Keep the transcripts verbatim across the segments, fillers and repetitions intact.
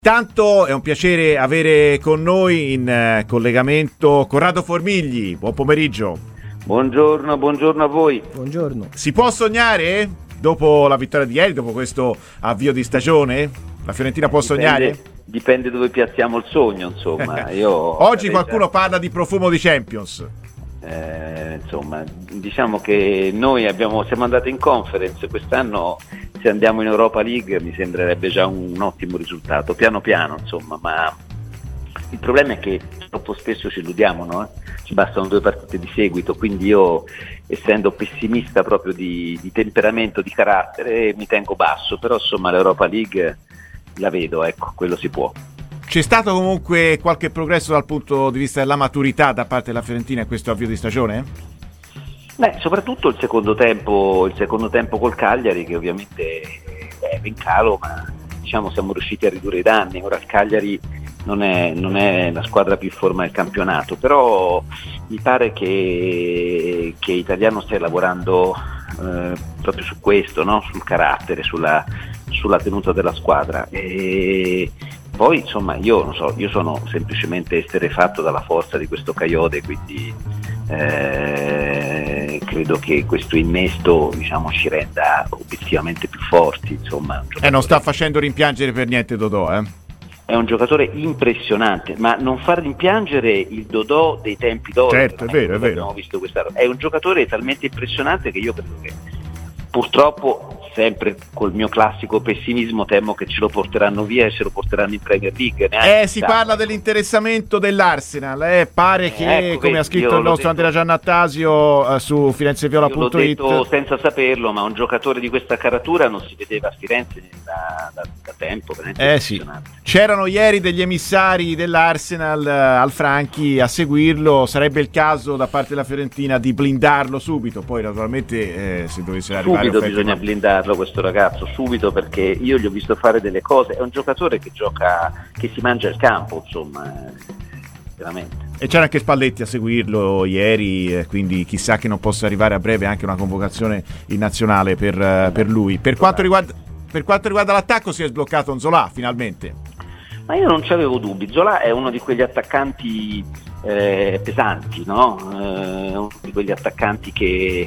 Tanto è un piacere avere con noi in eh, collegamento Corrado Formigli. Buon pomeriggio. Buongiorno, buongiorno a voi. Buongiorno. Si può sognare dopo la vittoria di ieri, dopo questo avvio di stagione? La Fiorentina può dipende, sognare? Dipende dove piazziamo il sogno, insomma. Io, Oggi qualcuno parla di profumo di Champions. Eh, insomma, diciamo che noi abbiamo, siamo andati in conference quest'anno. Se andiamo in Europa League mi sembrerebbe già un, un ottimo risultato, piano piano, insomma, ma il problema è che troppo spesso ci illudiamo, no? Ci bastano due partite di seguito, quindi io, essendo pessimista proprio di, di temperamento, di carattere, mi tengo basso, però insomma l'Europa League la vedo, ecco, quello si può. C'è stato comunque qualche progresso dal punto di vista della maturità da parte della Fiorentina in questo avvio di stagione? Beh, soprattutto il secondo tempo, il secondo tempo col Cagliari, che ovviamente è in calo, ma diciamo siamo riusciti a ridurre i danni. Ora il Cagliari non è, non è la squadra più in forma del campionato, però mi pare che, che Italiano stia lavorando eh, proprio su questo, no? Sul carattere, sulla, sulla tenuta della squadra. E poi insomma io non so, io sono semplicemente esterrefatto dalla forza di questo Coyote, quindi eh, credo che questo innesto, diciamo, ci renda obiettivamente più forti, insomma. Eh, non sta facendo rimpiangere per niente Dodò, eh? È un giocatore impressionante, ma non far rimpiangere il Dodò dei tempi d'oro. Certo, è vero, è vero. Abbiamo visto questa roba. È un giocatore talmente impressionante che io credo che purtroppo, sempre col mio classico pessimismo, temo che ce lo porteranno via e ce lo porteranno in Premier League. Eh, si parla dell'interessamento dell'arsenal, eh, pare che, eh, ecco, come vedi, ha scritto il nostro Andrea Giannattasio eh, su firenzeviola punto it. Io l'ho detto senza saperlo, ma un giocatore di questa caratura non si vedeva a Firenze da, da, da tempo. Eh sì. C'erano ieri degli emissari dell'Arsenal eh, al Franchi a seguirlo, sarebbe il caso da parte della Fiorentina di blindarlo subito, poi naturalmente eh, se dovesse arrivare subito bisogna blindarlo questo ragazzo, subito, perché io gli ho visto fare delle cose, è un giocatore che gioca, che si mangia il campo, insomma, eh, veramente. E c'era anche Spalletti a seguirlo ieri, eh, quindi chissà che non possa arrivare a breve anche una convocazione in nazionale per, eh, per lui. Per quanto riguarda, per quanto riguarda l'attacco si è sbloccato Nzola finalmente. Ma io non ci avevo dubbi, Nzola è uno di quegli attaccanti eh, pesanti, no? Eh, uno di quegli attaccanti che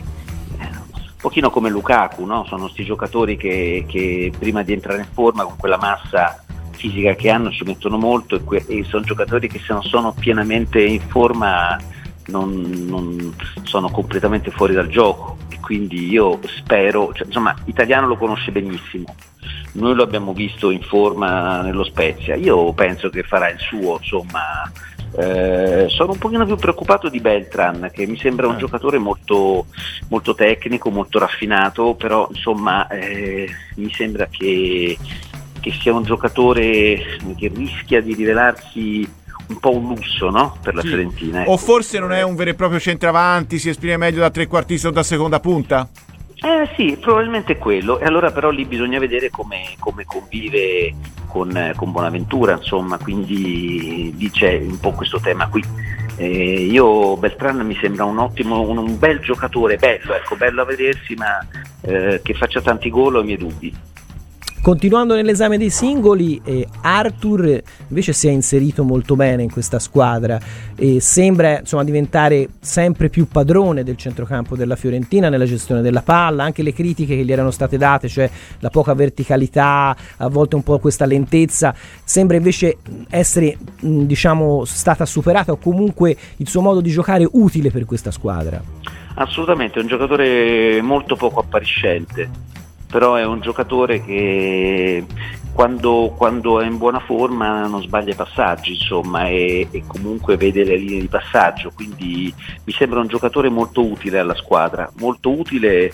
un pochino come Lukaku, no? Sono questi giocatori che, che prima di entrare in forma con quella massa fisica che hanno ci mettono molto, e, que- e sono giocatori che se non sono pienamente in forma non, non sono completamente fuori dal gioco, e quindi io spero, cioè, insomma, Italiano lo conosce benissimo, noi lo abbiamo visto in forma nello Spezia, io penso che farà il suo, insomma. Eh, sono un pochino più preoccupato di Beltran, che mi sembra un eh. giocatore molto, molto tecnico, molto raffinato, però insomma eh, mi sembra che, che sia un giocatore che rischia di rivelarsi un po' un lusso, no? Per la sì. Fiorentina. Ecco. O forse non è un vero e proprio centravanti, si esprime meglio da trequartista o da seconda punta? Eh sì, probabilmente è quello, e allora però lì bisogna vedere come, come convive con, con Bonaventura, insomma, quindi lì c'è un po' questo tema qui. Eh, io Beltran mi sembra un ottimo, un, un bel giocatore, bello, ecco, bello a vedersi, ma eh, che faccia tanti gol ho i miei dubbi. Continuando nell'esame dei singoli, eh, Arthur invece si è inserito molto bene in questa squadra e sembra insomma diventare sempre più padrone del centrocampo della Fiorentina nella gestione della palla, anche le critiche che gli erano state date, cioè la poca verticalità, a volte un po' questa lentezza, sembra invece essere mh, diciamo stata superata, o comunque il suo modo di giocare utile per questa squadra. Assolutamente, è un giocatore molto poco appariscente, però è un giocatore che quando, quando è in buona forma non sbaglia i passaggi, insomma, e, e comunque vede le linee di passaggio, quindi mi sembra un giocatore molto utile alla squadra, molto utile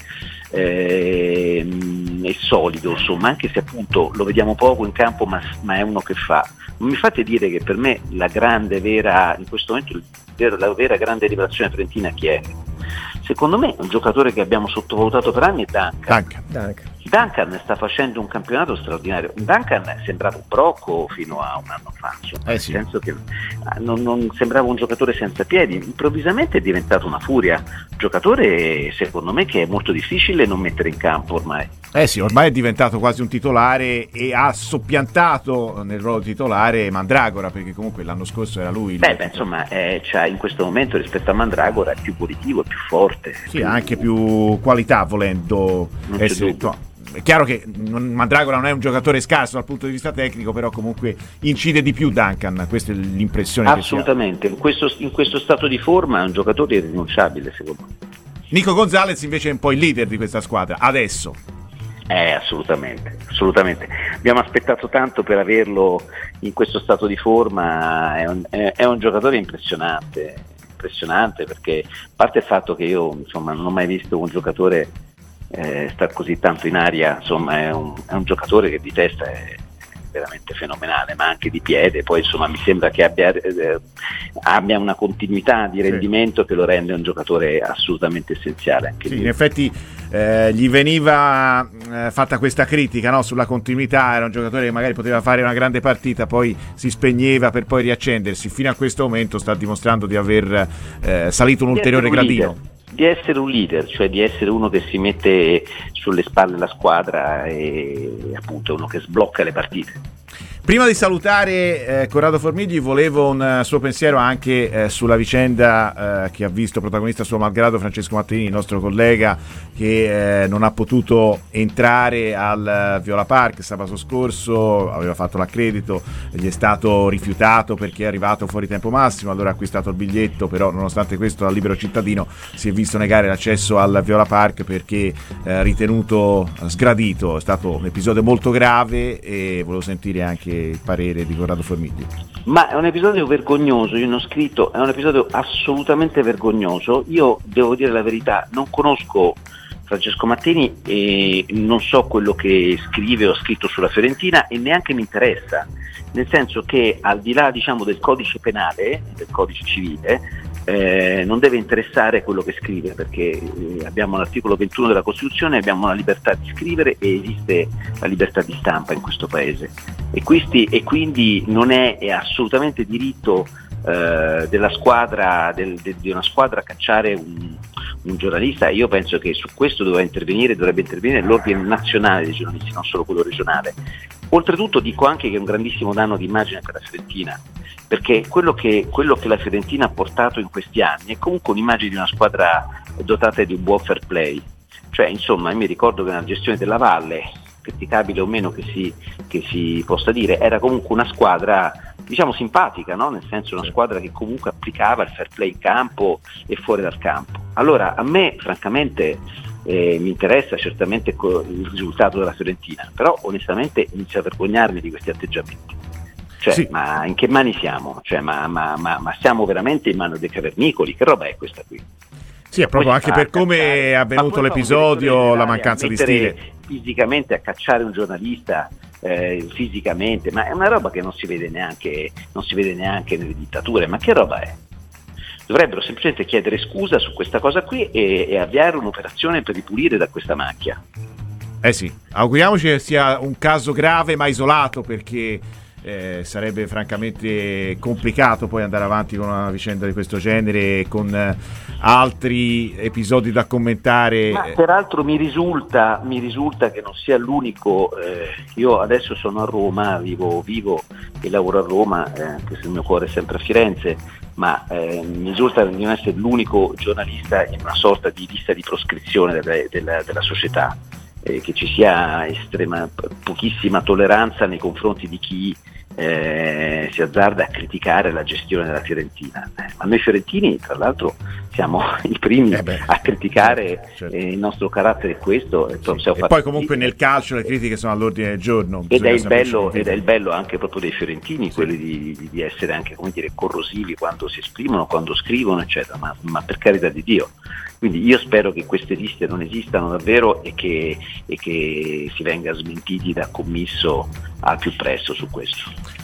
eh, e solido, insomma, anche se appunto lo vediamo poco in campo, ma, ma è uno che fa. Non mi fate dire che per me la grande vera, in questo momento la vera grande rivelazione fiorentina chi è? Secondo me un giocatore che abbiamo sottovalutato per anni è Duncan. Duncan. Duncan sta facendo un campionato straordinario. Duncan è sembrato un brocco fino a un anno fa, insomma, eh sì. nel senso che non, non sembrava un giocatore senza piedi, improvvisamente è diventato una furia, un giocatore secondo me che è molto difficile non mettere in campo ormai. Eh sì, ormai è diventato quasi un titolare e ha soppiantato nel ruolo titolare Mandragora, perché comunque l'anno scorso era lui. Beh, beh insomma, eh, cioè, in questo momento rispetto a Mandragora è più positivo, è più forte. Sì, più... ha anche più qualità volendo non essere... No, è chiaro che non, Mandragora non è un giocatore scarso dal punto di vista tecnico, però comunque incide di più Duncan, questa è l'impressione assolutamente, che si ha. In questo, in questo stato di forma è un giocatore irrinunciabile secondo me. Nico Gonzalez invece è un po' il leader di questa squadra, adesso. Eh, assolutamente, assolutamente. Abbiamo aspettato tanto per averlo in questo stato di forma, è un, è, è un giocatore impressionante, impressionante perché, a parte il fatto che io insomma non ho mai visto un giocatore eh, star così tanto in aria, insomma è un, è un giocatore che di testa è veramente fenomenale, ma anche di piede, poi insomma mi sembra che abbia, eh, abbia una continuità di rendimento sì. che lo rende un giocatore assolutamente essenziale. Anche sì, in effetti eh, gli veniva eh, fatta questa critica, no? Sulla continuità, era un giocatore che magari poteva fare una grande partita, poi si spegneva per poi riaccendersi, fino a questo momento sta dimostrando di aver eh, salito un ulteriore un gradino. Leader. Di essere un leader, cioè di essere uno che si mette sulle spalle la squadra e appunto uno che sblocca le partite. Prima di salutare eh, Corrado Formigli volevo un uh, suo pensiero anche eh, sulla vicenda eh, che ha visto protagonista suo malgrado Francesco Mattini, il nostro collega che eh, non ha potuto entrare al uh, Viola Park sabato scorso, aveva fatto l'accredito, gli è stato rifiutato perché è arrivato fuori tempo massimo, allora ha acquistato il biglietto, però nonostante questo da libero cittadino si è visto negare l'accesso al Viola Park perché eh, ritenuto sgradito. È stato un episodio molto grave e volevo sentire anche il parere di Corrado Formigli. Ma è un episodio vergognoso, io non ho scritto, è un episodio assolutamente vergognoso. Io devo dire la verità, non conosco Francesco Mattini e non so quello che scrive o ha scritto sulla Fiorentina e neanche mi interessa, nel senso che al di là diciamo del codice penale, del codice civile, eh, non deve interessare quello che scrive, perché eh, abbiamo l'articolo ventuno della Costituzione, abbiamo la libertà di scrivere e esiste la libertà di stampa in questo paese e, questi, e quindi non è, è assolutamente diritto eh, della squadra del, de, di una squadra cacciare un, un giornalista. Io penso che su questo dovrebbe intervenire, dovrebbe intervenire l'ordine nazionale dei giornalisti, non solo quello regionale. Oltretutto dico anche che è un grandissimo danno di immagine per la Fiorentina, perché quello che, quello che la Fiorentina ha portato in questi anni è comunque un'immagine di una squadra dotata di un buon fair play. Cioè, insomma, io mi ricordo che nella gestione della Valle, criticabile o meno che si, che si possa dire, era comunque una squadra, diciamo, simpatica, no? Nel senso una squadra che comunque applicava il fair play in campo e fuori dal campo. Allora, a me, francamente, eh, mi interessa certamente il risultato della Fiorentina, però onestamente inizio a vergognarmi di questi atteggiamenti. Cioè, sì. ma in che mani siamo? Cioè, ma, ma, ma, ma siamo veramente in mano dei cavernicoli? Che roba è questa qui? Sì, è proprio anche per come è avvenuto l'episodio, la mancanza di stile. Fisicamente a cacciare un giornalista, eh, fisicamente, ma è una roba che non si vede neanche, non si vede neanche nelle dittature. Ma che roba è? Dovrebbero semplicemente chiedere scusa su questa cosa qui e, e avviare un'operazione per ripulire da questa macchia. Eh sì, auguriamoci che sia un caso grave ma isolato, perché Eh, sarebbe francamente complicato poi andare avanti con una vicenda di questo genere con eh, altri episodi da commentare. Ma peraltro mi risulta, mi risulta che non sia l'unico, eh, io adesso sono a Roma, vivo, vivo e lavoro a Roma, eh, anche se il mio cuore è sempre a Firenze, ma eh, mi risulta di non essere l'unico giornalista in una sorta di lista di proscrizione della, della, della società. Eh, che ci sia estrema, pochissima tolleranza nei confronti di chi eh, si azzarda a criticare la gestione della Fiorentina. Eh, ma noi fiorentini, tra l'altro, siamo i primi eh beh, a criticare certo. eh, il nostro carattere questo. E, sì. e poi comunque nel calcio le critiche sono all'ordine del giorno. Ed è, il bello, ed è il bello anche proprio dei fiorentini, sì. quelli di, di essere anche, come dire, corrosivi quando si esprimono, quando scrivono, eccetera, ma, ma per carità di Dio. Quindi io spero che queste liste non esistano davvero e che, e che si venga smentiti da commisso al più presto su questo.